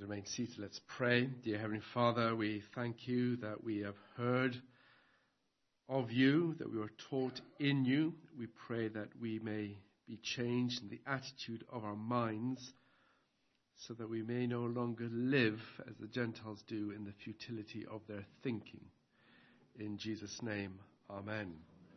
remain seated. Let's pray. Dear Heavenly Father, we thank you that we have heard of you, that we were taught in you. We pray that we may be changed in the attitude of our minds so that we may no longer live as the Gentiles do in the futility of their thinking. In Jesus' name, amen.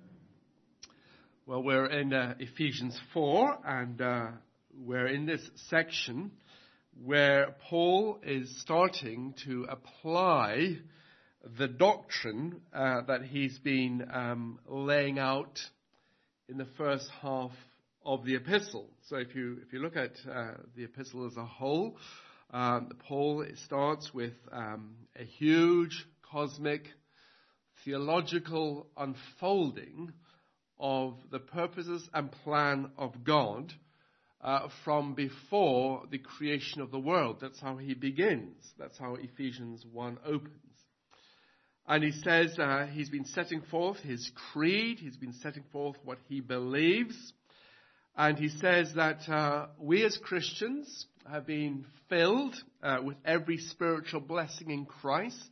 Well, we're in Ephesians 4, and we're in this section where Paul is starting to apply the doctrine that he's been laying out in the first half of the epistle. So if you look at the epistle as a whole, Paul starts with a huge cosmic theological unfolding of the purposes and plan of God from before the creation of the world. That's how he begins. That's how Ephesians 1 opens. And he says he's been setting forth his creed. He's been setting forth what he believes. And he says that we as Christians have been filled with every spiritual blessing in Christ.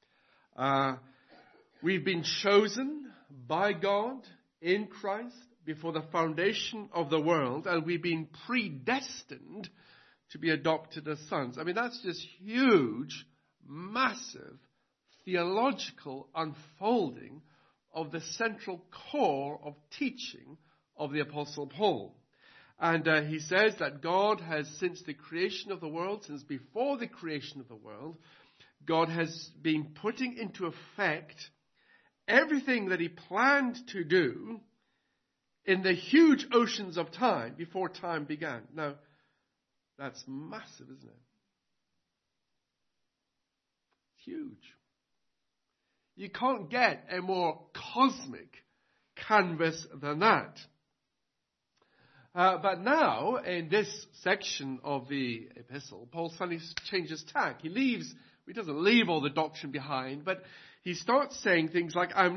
We've been chosen by God in Christ before the foundation of the world, and we've been predestined to be adopted as sons. I mean, that's just huge, massive, theological unfolding of the central core of teaching of the Apostle Paul. And he says that God has, since the creation of the world, since before the creation of the world, God has been putting into effect everything that he planned to do in the huge oceans of time before time began. Now, that's massive, isn't it? It's huge. You can't get a more cosmic canvas than that. But now, in this section of the epistle, Paul suddenly changes tack. He doesn't leave all the doctrine behind, but he starts saying things like, I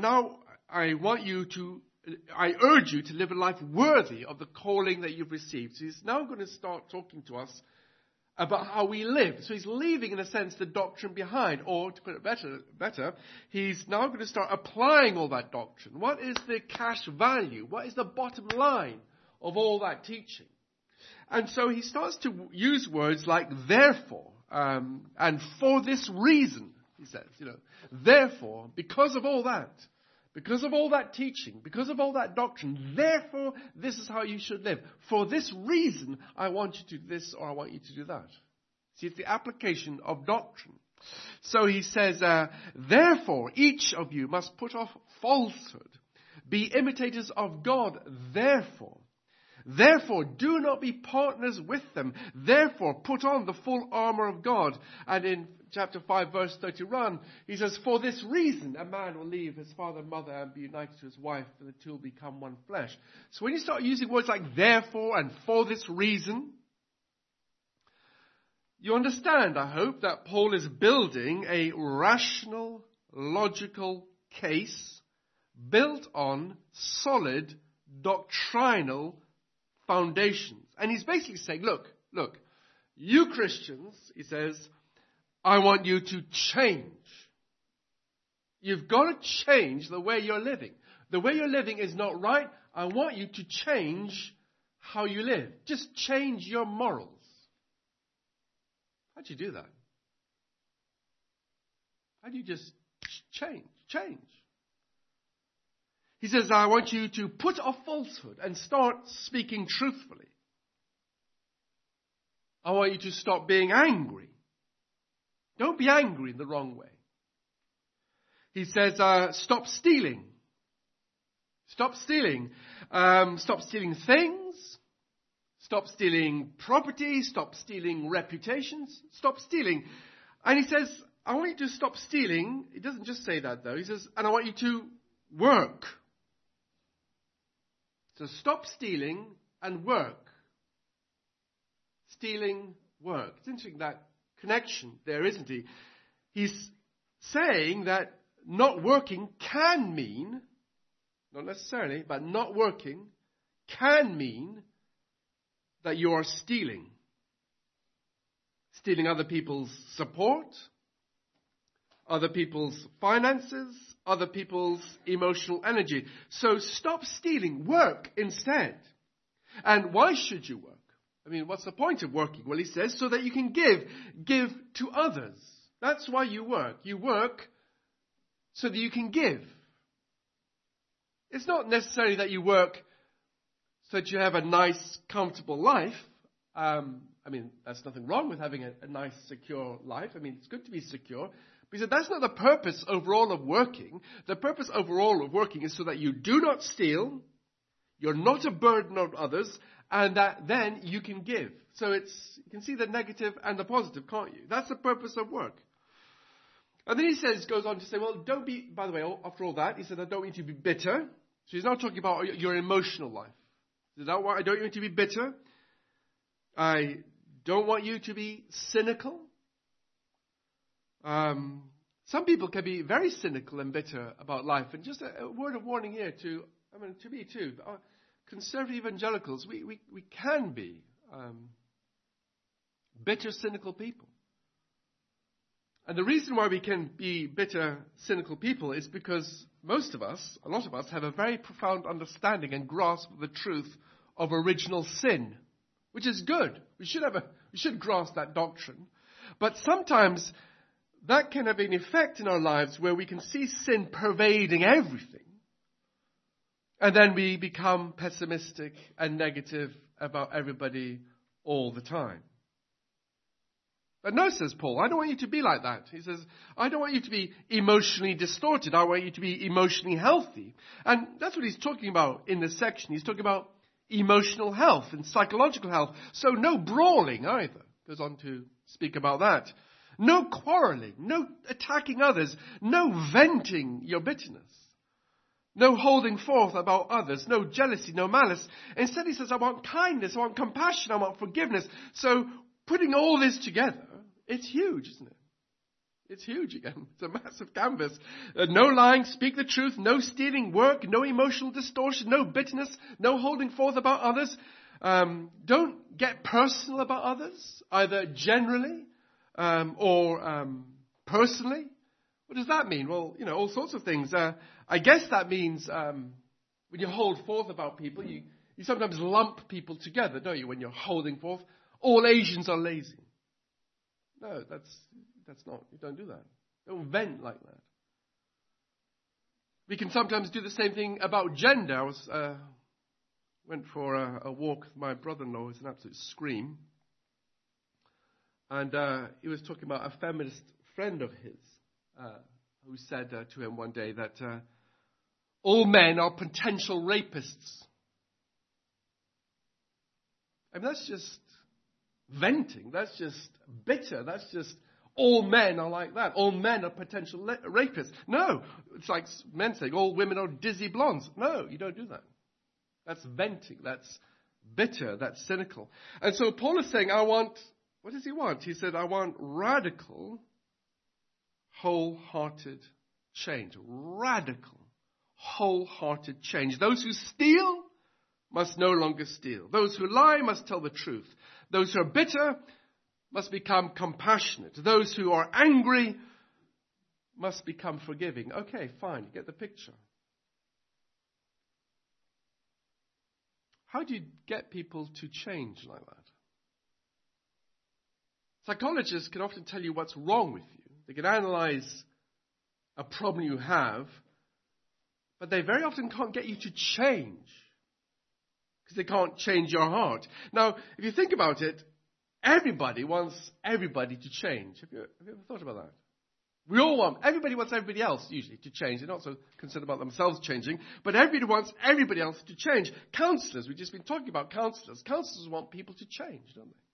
urge you to live a life worthy of the calling that you've received. So he's now going to start talking to us about how we live. So he's leaving, in a sense, the doctrine behind. Or, to put it better, he's now going to start applying all that doctrine. What is the cash value? What is the bottom line of all that teaching? And so he starts to use words like therefore, and for this reason, he says, therefore, because of all that teaching, because of all that doctrine, therefore, this is how you should live. For this reason, I want you to do this or I want you to do that. See, it's the application of doctrine. So he says, therefore, each of you must put off falsehood. Be imitators of God, therefore. Therefore, do not be partners with them. Therefore, put on the full armor of God. And in chapter 5, verse 31, he says, for this reason, a man will leave his father and mother and be united to his wife, and the two will become one flesh. So when you start using words like therefore and for this reason, you understand, I hope, that Paul is building a rational, logical case built on solid, doctrinal foundations. And he's basically saying, look, you Christians, he says, I want you to change. You've got to change the way you're living. The way you're living is not right. I want you to change how you live. Just change your morals. How do you do that? How do you just change? He says, I want you to put off falsehood and start speaking truthfully. I want you to stop being angry. Don't be angry in the wrong way. He says, stop stealing. Stop stealing. Stop stealing things. Stop stealing property. Stop stealing reputations. Stop stealing. And he says, I want you to stop stealing. He doesn't just say that, though. He says, and I want you to work. So stop stealing and work. Stealing, work. It's interesting, that connection there, isn't he? He's saying that not working can mean, not necessarily, but not working can mean that you are stealing. stealing other people's support, other people's finances, other people's emotional energy. So stop stealing. Work instead. And why should you work? I mean, what's the point of working? Well, he says, so that you can give to others. That's why you work. You work so that you can give. It's not necessarily that you work so that you have a nice, comfortable life. I mean, there's nothing wrong with having a nice, secure life. I mean, it's good to be secure. But he said that's not the purpose overall of working. The purpose overall of working is so that you do not steal, you're not a burden on others, and that then you can give. So you can see the negative and the positive, can't you? That's the purpose of work. And then he goes on to say, well, don't be, by the way, after all that, he said, I don't want you to be bitter. So he's not talking about your emotional life. He said, I don't want you to be bitter. I don't want you to be cynical. Some people can be very cynical and bitter about life. And just a word of warning here to me too. Conservative evangelicals, we can be bitter, cynical people. And the reason why we can be bitter, cynical people is because most of us, a lot of us, have a very profound understanding and grasp of the truth of original sin, which is good. We should grasp that doctrine. But sometimes that can have an effect in our lives where we can see sin pervading everything. And then we become pessimistic and negative about everybody all the time. But no, says Paul, I don't want you to be like that. He says, I don't want you to be emotionally distorted. I want you to be emotionally healthy. And that's what he's talking about in this section. He's talking about emotional health and psychological health. So no brawling either. Goes on to speak about that. No quarreling, no attacking others, no venting your bitterness. No holding forth about others, no jealousy, no malice. Instead he says, I want kindness, I want compassion, I want forgiveness. So putting all this together, it's huge, isn't it? It's huge again. It's a massive canvas. No lying, speak the truth, no stealing, work, no emotional distortion, no bitterness, no holding forth about others. Don't get personal about others, either generally or personally. What does that mean? Well, all sorts of things. I guess that means when you hold forth about people, you sometimes lump people together, don't you, when you're holding forth? All Asians are lazy. No, that's not. You don't do that. Don't vent like that. We can sometimes do the same thing about gender. I went for a walk with my brother-in-law. It's an absolute scream. And he was talking about a feminist friend of his who said to him one day that all men are potential rapists. I mean, that's just venting. That's just bitter. That's just all men are like that. All men are potential rapists. No, it's like men saying all women are dizzy blondes. No, you don't do that. That's venting. That's bitter. That's cynical. And so Paul is saying, what does he want? He said, I want radical, wholehearted change. Radical, wholehearted change. Those who steal must no longer steal. Those who lie must tell the truth. Those who are bitter must become compassionate. Those who are angry must become forgiving. Okay, fine. You get the picture. How do you get people to change like that? Psychologists can often tell you what's wrong with you. They can analyze a problem you have, but they very often can't get you to change because they can't change your heart. Now, if you think about it, everybody wants everybody to change. Have you ever thought about that? Everybody wants everybody else usually to change. They're not so concerned about themselves changing, but everybody wants everybody else to change. Counselors, we've just been talking about counselors. Counselors want people to change, don't they?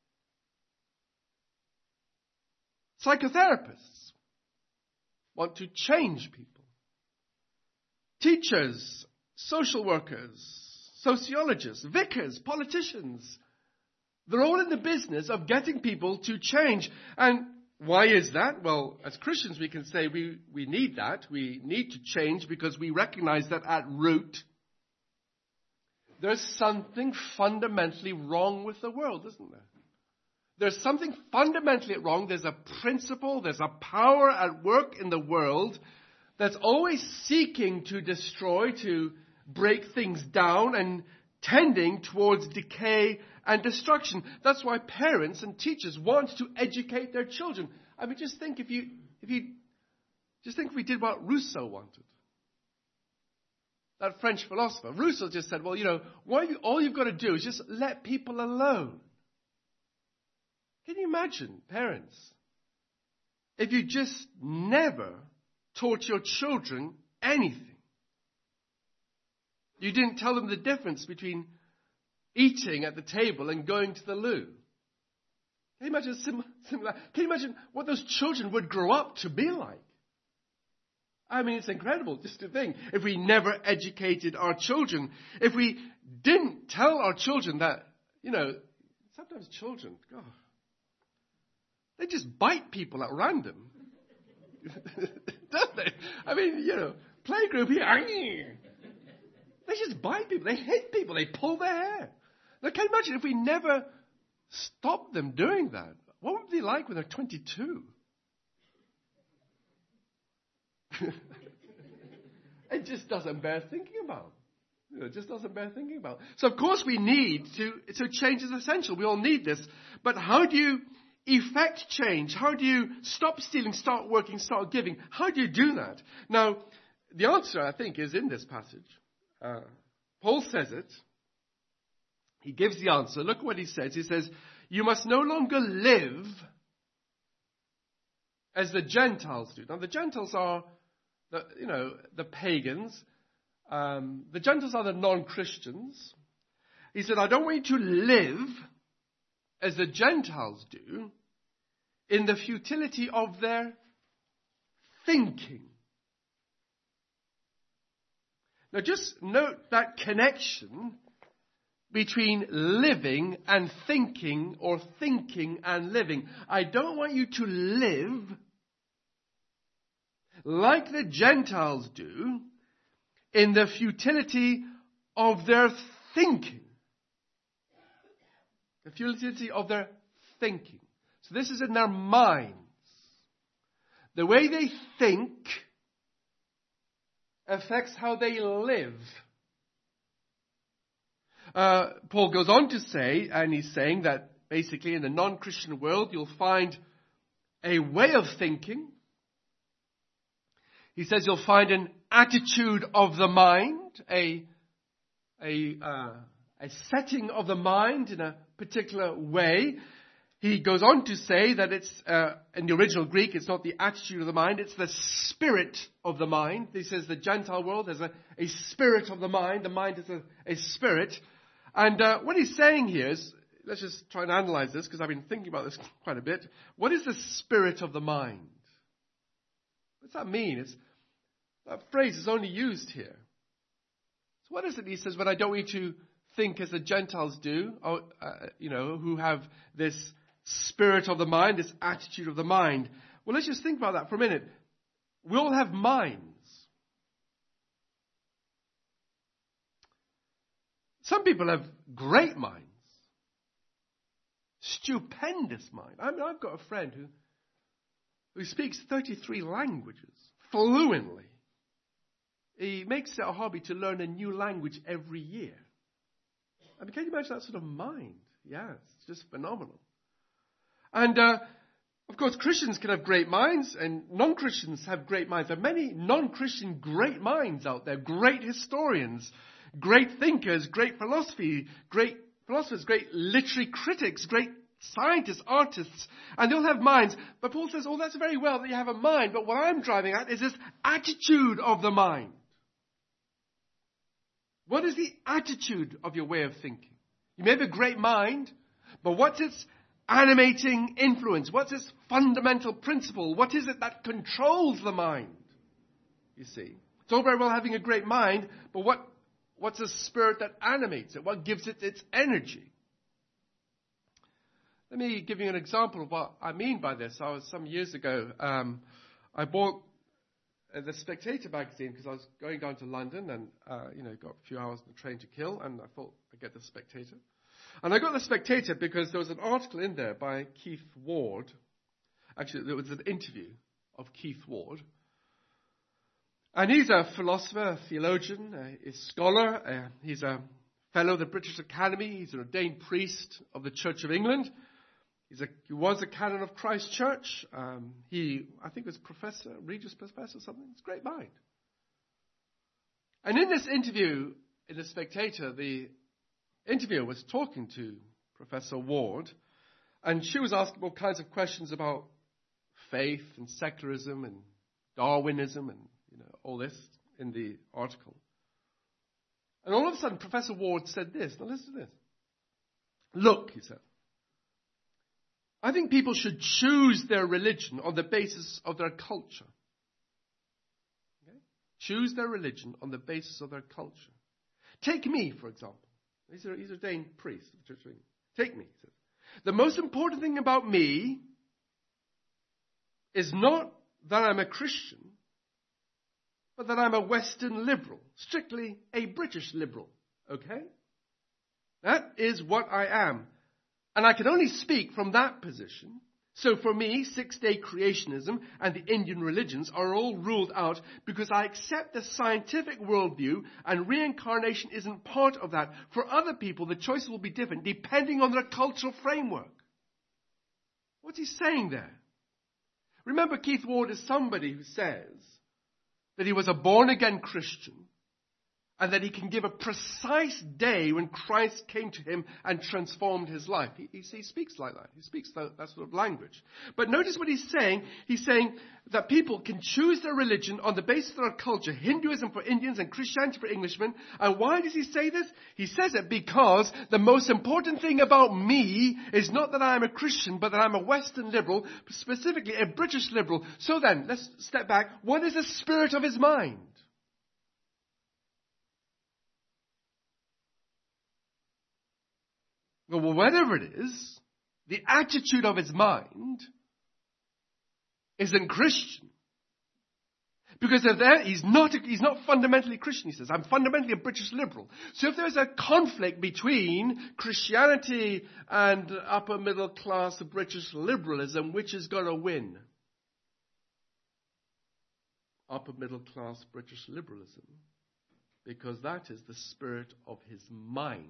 Psychotherapists want to change people. Teachers, social workers, sociologists, vicars, politicians, they're all in the business of getting people to change. And why is that? Well, as Christians, we can say we need that. We need to change because we recognize that at root, there's something fundamentally wrong with the world, isn't there? There's something fundamentally wrong. There's a principle, there's a power at work in the world that's always seeking to destroy, to break things down and tending towards decay and destruction. That's why parents and teachers want to educate their children. I mean, just think if we did what Rousseau wanted. That French philosopher. Rousseau just said, well, all you've got to do is just let people alone. Can you imagine, parents, if you just never taught your children anything? You didn't tell them the difference between eating at the table and going to the loo. Can you imagine similar? Can you imagine what those children would grow up to be like? I mean, it's incredible just to think. If we never educated our children, if we didn't tell our children that, sometimes children, God, they just bite people at random. Don't they? I mean, playgroup here. They just bite people. They hit people. They pull their hair. Now, can you imagine if we never stopped them doing that? What would it be like when they're 22? It just doesn't bear thinking about. It just doesn't bear thinking about. So, of course, we need to change is essential. We all need this. But how do you effect change? How do you stop stealing, start working, start giving? How do you do that? Now, the answer, I think, is in this passage. Paul says it. He gives the answer. Look what he says. He says, you must no longer live as the Gentiles do. Now, the Gentiles are the pagans. The Gentiles are the non-Christians. He said, I don't want you to live as the Gentiles do in the futility of their thinking. Now, just note that connection between living and thinking, or thinking and living. I don't want you to live like the Gentiles do in the futility of their thinking. The futility of their thinking. So this is in their minds. The way they think affects how they live. Paul goes on to say, and he's saying that basically in the non-Christian world you'll find a way of thinking. He says you'll find an attitude of the mind, a setting of the mind in a particular way. He goes on to say that it's, in the original Greek, it's not the attitude of the mind, it's the spirit of the mind. He says the Gentile world has a spirit of the mind. The mind is a spirit. And what he's saying here is, let's just try and analyze this, because I've been thinking about this quite a bit. What is the spirit of the mind? What does that mean? That phrase is only used here. So what is it he says, when I don't want you to think as the Gentiles do, who have this spirit of the mind, this attitude of the mind? Well, let's just think about that for a minute. We all have minds. Some people have great minds. Stupendous mind. I mean, I've got a friend who speaks 33 languages fluently. He makes it a hobby to learn a new language every year. I mean, can you imagine that sort of mind? Yeah, it's just phenomenal. And, of course, Christians can have great minds, and non-Christians have great minds. There are many non-Christian great minds out there, great historians, great thinkers, great philosophers, great literary critics, great scientists, artists, and they all have minds. But Paul says, oh, that's very well that you have a mind, but what I'm driving at is this attitude of the mind. What is the attitude of your way of thinking? You may have a great mind, but what's its animating influence? What's its fundamental principle? What is it that controls the mind? You see, it's all very well having a great mind, but what's the spirit that animates it? What gives it its energy? Let me give you an example of what I mean by this. Some years ago, I bought the Spectator magazine because I was going down to London and, got a few hours on the train to kill, and I thought I'd get the Spectator. And I got The Spectator because there was an article in there by Keith Ward. Actually, there was an interview of Keith Ward. And he's a philosopher, a theologian, a scholar. He's a fellow of the British Academy. He's an ordained priest of the Church of England. He was a canon of Christ Church. I think was professor, Regius Professor or something. It's a great mind. And in this interview in The Spectator, the interviewer was talking to Professor Ward, and she was asking all kinds of questions about faith and secularism and Darwinism and all this in the article. And all of a sudden, Professor Ward said this. Now listen to this. Look, he said, I think people should choose their religion on the basis of their culture. Okay? Choose their religion on the basis of their culture. Take me, for example. He's an ordained priest of the Church of England. Take me, he said. The most important thing about me is not that I'm a Christian, but that I'm a Western liberal, strictly a British liberal. Okay? That is what I am. And I can only speak from that position. So for me, six-day creationism and the Indian religions are all ruled out because I accept the scientific worldview and reincarnation isn't part of that. For other people, the choices will be different depending on their cultural framework. What's he saying there? Remember, Keith Ward is somebody who says that he was a born-again Christian and that he can give a precise day when Christ came to him and transformed his life. He speaks like that. He speaks that sort of language. But notice what he's saying. He's saying that people can choose their religion on the basis of their culture. Hinduism for Indians and Christianity for Englishmen. And why does he say this? He says it because the most important thing about me is not that I am a Christian, but that I'm a Western liberal, specifically a British liberal. So then, let's step back. What is the spirit of his mind? Well, whatever it is, the attitude of his mind isn't Christian. Because if he's not fundamentally Christian, he says. I'm fundamentally a British liberal. So if there's a conflict between Christianity and upper middle class British liberalism, which is going to win? Upper middle class British liberalism. Because that is the spirit of his mind.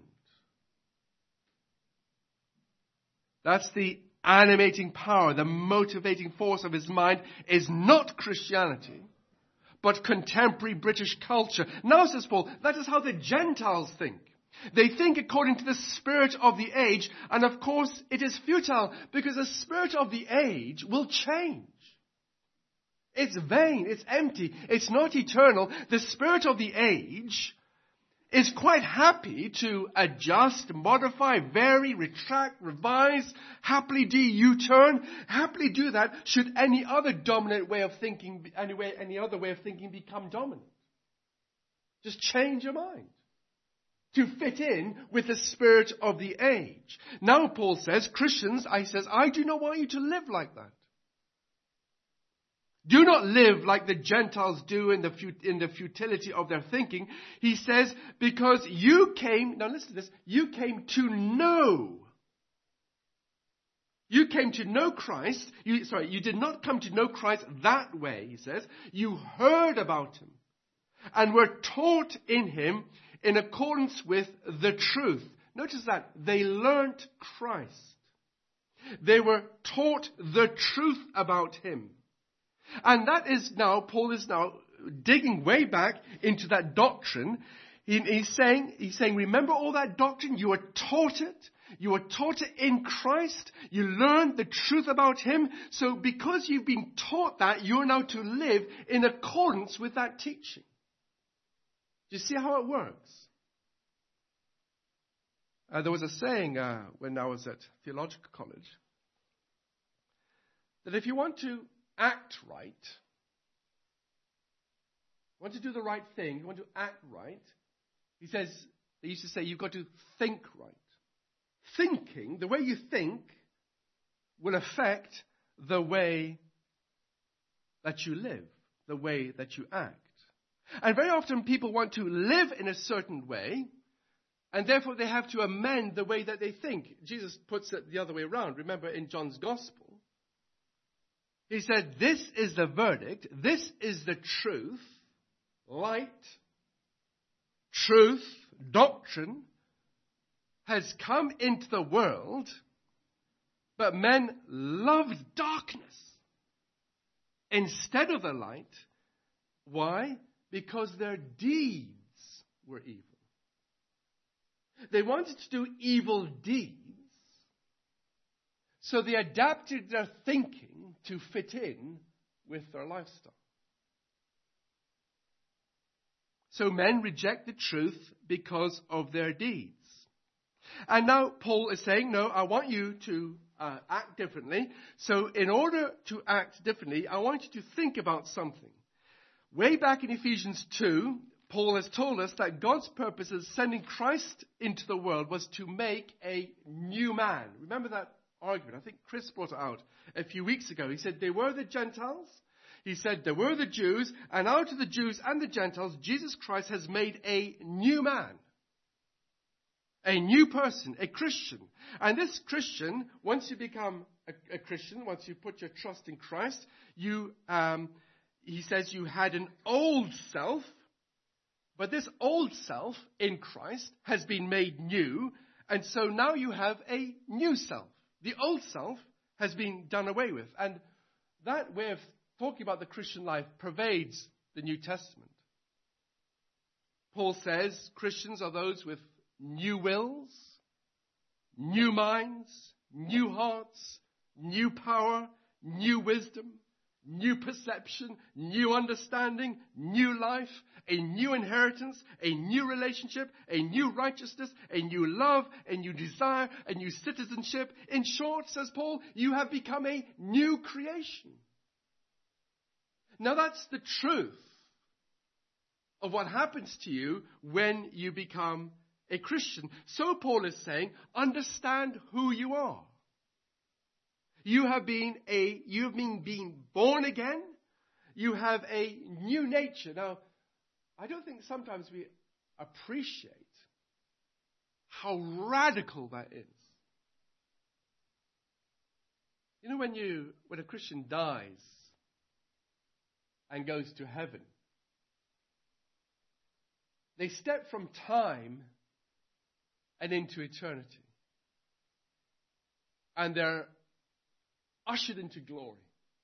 That's the animating power, the motivating force of his mind is not Christianity, but contemporary British culture. Now, says Paul, that is how the Gentiles think. They think according to the spirit of the age, and of course it is futile because the spirit of the age will change. It's vain, it's empty, it's not eternal. The spirit of the age is quite happy to adjust, modify, vary, retract, revise, happily do U-turn, happily do that should any other dominant way of thinking, any other way of thinking become dominant. Just change your mind to fit in with the spirit of the age. Now Paul says, Christians, I do not want you to live like that. Do not live like the Gentiles do in the futility of their thinking. He says, because you came, now listen to this, you came to know. You came to know Christ. You did not come to know Christ that way, he says. You heard about him and were taught in him in accordance with the truth. Notice that. They learnt Christ. They were taught the truth about him. And that is now, Paul is now digging way back into that doctrine. He's saying, remember all that doctrine? You were taught it. You were taught it in Christ. You learned the truth about him. So because you've been taught that, you're now to live in accordance with that teaching. Do you see how it works? There was a saying when I was at theological college that if you want to act right, want to do the right thing, you want to act right, they used to say you've got to think right. Thinking, the way you think, will affect the way that you live, the way that you act. And very often people want to live in a certain way, And therefore they have to amend the way that they think. Jesus puts it the other way around. Remember in John's Gospel, he said, this is the verdict, this is the truth, light, truth, doctrine has come into the world, but men loved darkness instead of the light. Why? Because their deeds were evil. They wanted to do evil deeds, so they adapted their thinking to fit in with their lifestyle. So men reject the truth because of their deeds. And now Paul is saying, no, I want you to act differently. So in order to act differently, I want you to think about something. Way back in Ephesians 2, Paul has told us that God's purpose in sending Christ into the world was to make a new man. Remember that argument? I think Chris brought it out a few weeks ago. He said they were the Gentiles. He said there were the Jews. And out of the Jews and the Gentiles, Jesus Christ has made a new man. A new person, a Christian. And this Christian, once you become a Christian, once you put your trust in Christ, he says you had an old self, but this old self in Christ has been made new, and so now you have a new self. The old self has been done away with. And that way of talking about the Christian life pervades the New Testament. Paul says Christians are those with new wills, new minds, new hearts, new power, new wisdom, new perception, new understanding, new life, a new inheritance, a new relationship, a new righteousness, a new love, a new desire, a new citizenship. In short, says Paul, you have become a new creation. Now that's the truth of what happens to you when you become a Christian. So Paul is saying, understand who you are. You have been born again. You have a new nature. Now, I don't think sometimes we appreciate how radical that is. You know, when a Christian dies and goes to heaven, they step from time and into eternity. And they're ushered into glory.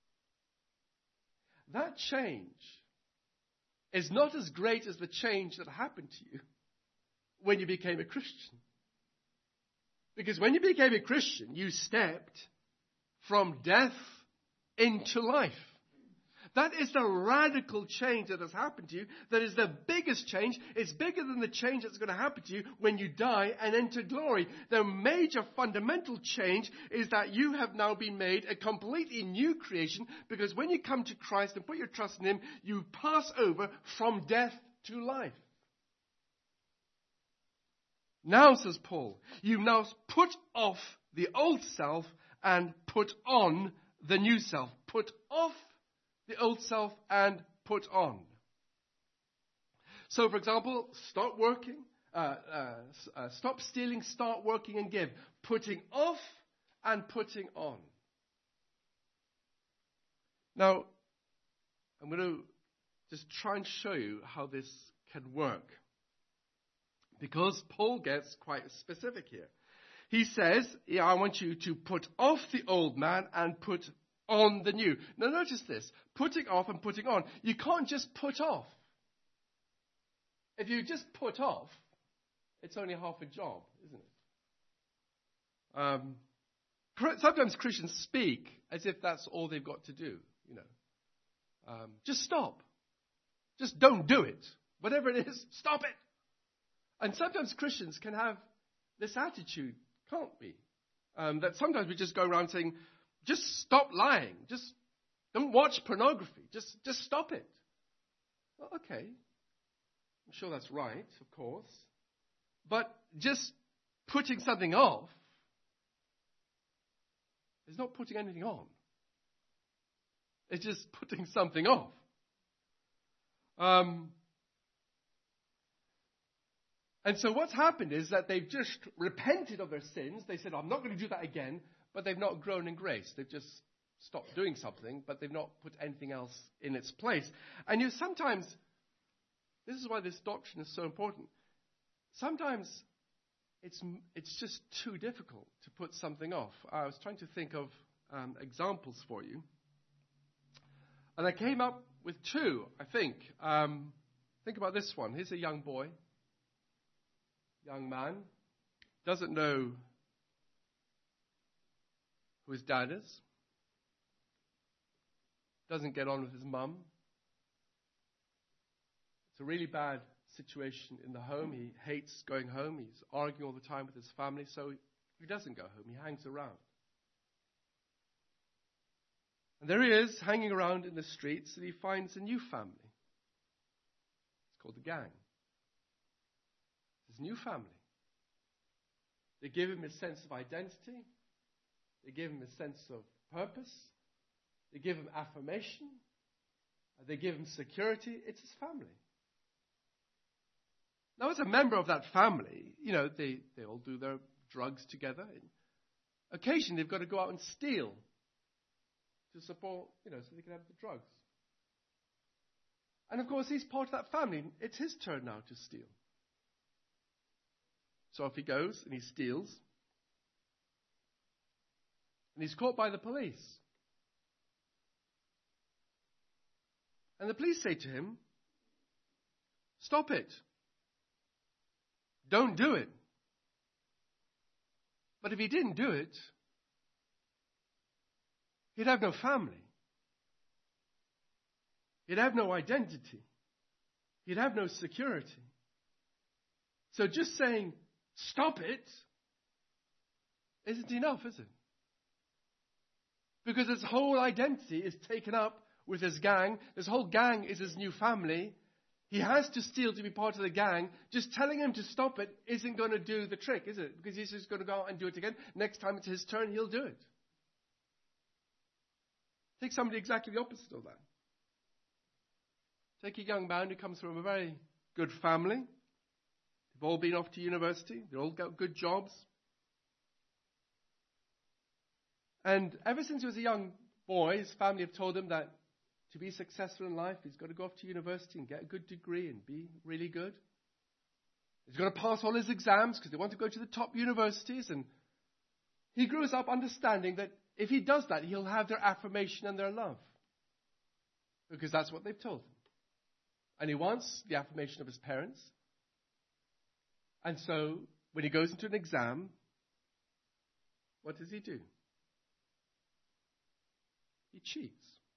That change is not as great as the change that happened to you when you became a Christian. Because when you became a Christian, you stepped from death into life. That is the radical change that has happened to you. That is the biggest change. It's bigger than the change that's going to happen to you when you die and enter glory. The major fundamental change is that you have now been made a completely new creation, because when you come to Christ and put your trust in Him, you pass over from death to life. Now, says Paul, you now put off the old self and put on the new self. Put off the old self and put on. So, for example, stop working, stop stealing, start working and give. Putting off and putting on. Now, I'm going to just try and show you how this can work, because Paul gets quite specific here. He says, I want you to put off the old man and put on the new. Now notice this, putting off and putting on. You can't just put off. If you just put off, it's only half a job, isn't it? Sometimes Christians speak as if that's all they've got to do. Just stop. Just don't do it. Whatever it is, stop it. And sometimes Christians can have this attitude, can't we? That sometimes we just go around saying, just stop lying. Just don't watch pornography. Just stop it. Well, okay. I'm sure that's right, of course. But just putting something off is not putting anything on. It's just putting something off. And so what's happened is that they've just repented of their sins. They said, I'm not going to do that again. But they've not grown in grace. They've just stopped doing something, but they've not put anything else in its place. And sometimes, this is why this doctrine is so important. Sometimes it's just too difficult to put something off. I was trying to think of examples for you. And I came up with two, I think. Think about this one. Here's a young boy, young man, doesn't know who his dad is, doesn't get on with his mum. It's a really bad situation in the home. He hates going home. He's arguing all the time with his family, so he doesn't go home. He hangs around. And there he is, hanging around in the streets, and he finds a new family. It's called the gang. His new family. They give him a sense of identity. They give him a sense of purpose. They give him affirmation. They give him security. It's his family. Now, as a member of that family, they all do their drugs together. Occasionally, they've got to go out and steal to support, so they can have the drugs. And of course, he's part of that family. It's his turn now to steal. So off he goes and he steals. And he's caught by the police. And the police say to him, stop it. Don't do it. But if he didn't do it, he'd have no family. He'd have no identity. He'd have no security. So just saying, stop it, isn't enough, is it? Because his whole identity is taken up with his gang. This whole gang is his new family. He has to steal to be part of the gang. Just telling him to stop it isn't going to do the trick, is it? Because he's just going to go out and do it again. Next time it's his turn, he'll do it. Take somebody exactly the opposite of that. Take a young man who comes from a very good family. They've all been off to university. They've all got good jobs. And ever since he was a young boy, his family have told him that to be successful in life, he's got to go off to university and get a good degree and be really good. He's got to pass all his exams because they want to go to the top universities. And he grows up understanding that if he does that, he'll have their affirmation and their love. Because that's what they've told him. And he wants the affirmation of his parents. And so, when he goes into an exam, what does he do? He cheats.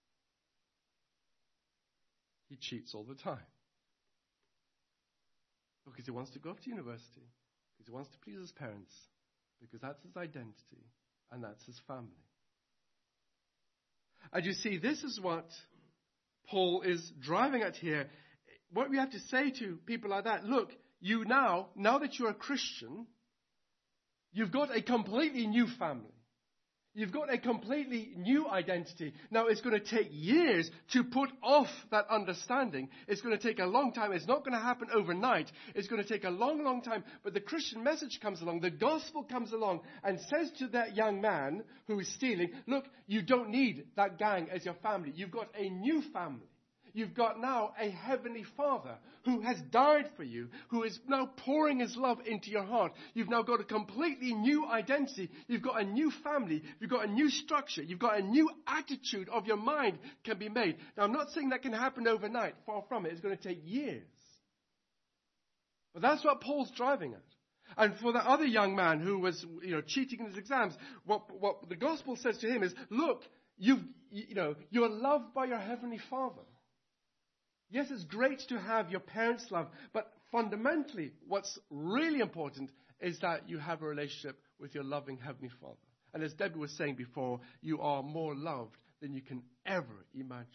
He cheats all the time. Because he wants to go off to university. Because he wants to please his parents. Because that's his identity. And that's his family. And you see, this is what Paul is driving at here. What we have to say to people like that, look, you now that you're a Christian, you've got a completely new family. You've got a completely new identity. Now, it's going to take years to put off that understanding. It's going to take a long time. It's not going to happen overnight. It's going to take a long, long time. But the Christian message comes along. The gospel comes along and says to that young man who is stealing, look, you don't need that gang as your family. You've got a new family. You've got now a heavenly Father who has died for you, who is now pouring his love into your heart. You've now got a completely new identity. You've got a new family. You've got a new structure. You've got a new attitude of your mind can be made. Now, I'm not saying that can happen overnight. Far from it. It's going to take years. But that's what Paul's driving at. And for the other young man who was, cheating in his exams, what the gospel says to him is, look, you're loved by your heavenly Father. Yes, it's great to have your parents' love, but fundamentally, what's really important is that you have a relationship with your loving Heavenly Father. And as Debbie was saying before, you are more loved than you can ever imagine.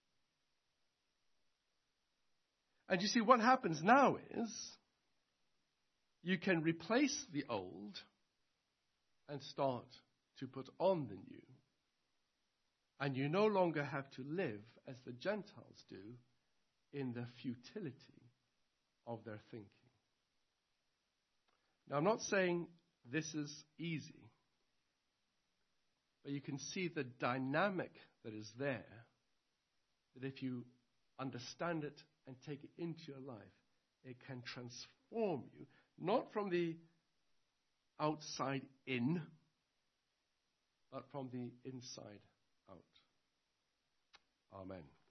And you see, what happens now is you can replace the old and start to put on the new. And you no longer have to live as the Gentiles do, in the futility of their thinking. Now, I'm not saying this is easy, but you can see the dynamic that is there, that if you understand it and take it into your life, it can transform you, not from the outside in, but from the inside out. Amen.